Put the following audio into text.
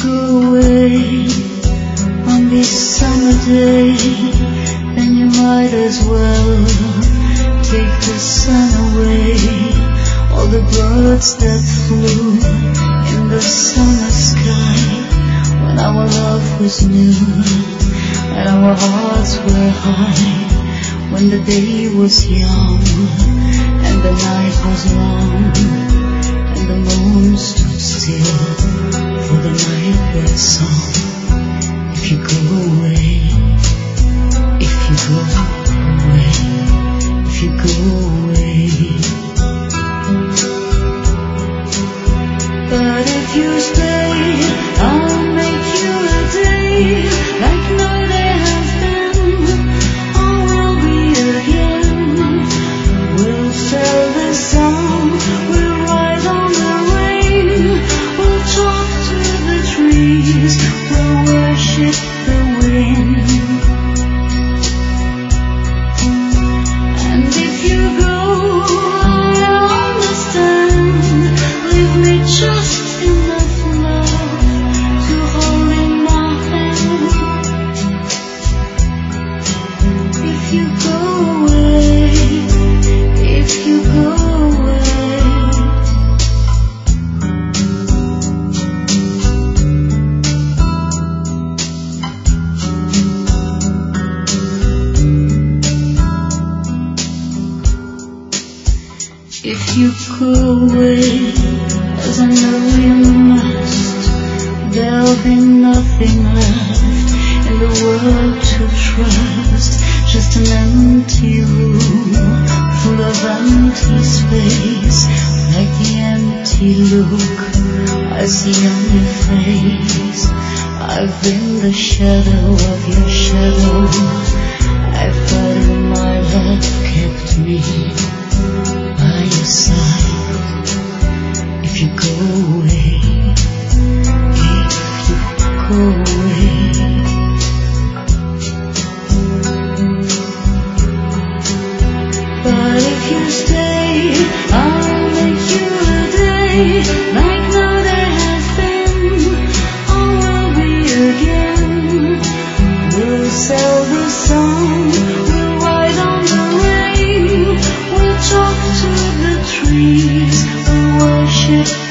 go away on this summer day, then you might as well take the sun away. All the birds that flew in the summer sky, when our love was new and our hearts were high, when the day was young and the night was long, and the moon stood still for the nightbird song. If you go away, if you go away, if you go away. But if you stay, I'll make you a day like no day has been. Oh, we'll be again. We'll sail the sun, we'll ride on the rain, we'll talk to the trees, we'll worship the wind. And if you go, I'll understand. Leave me just enough love to hold in my hand. If you go away, if you go away. If you go away, as I know you must, there'll be nothing left in the world to trust. Just an empty room full of empty space, like the empty look I see on your face. I've been the shadow of your shadow. I thought in my love kept me by your side. If you go away, if you go away. But if you stay, I'll make you a day like no day has been. Oh, we'll be again. We'll sail the sun, we'll ride on the rain, we'll talk to the trees, we'll worship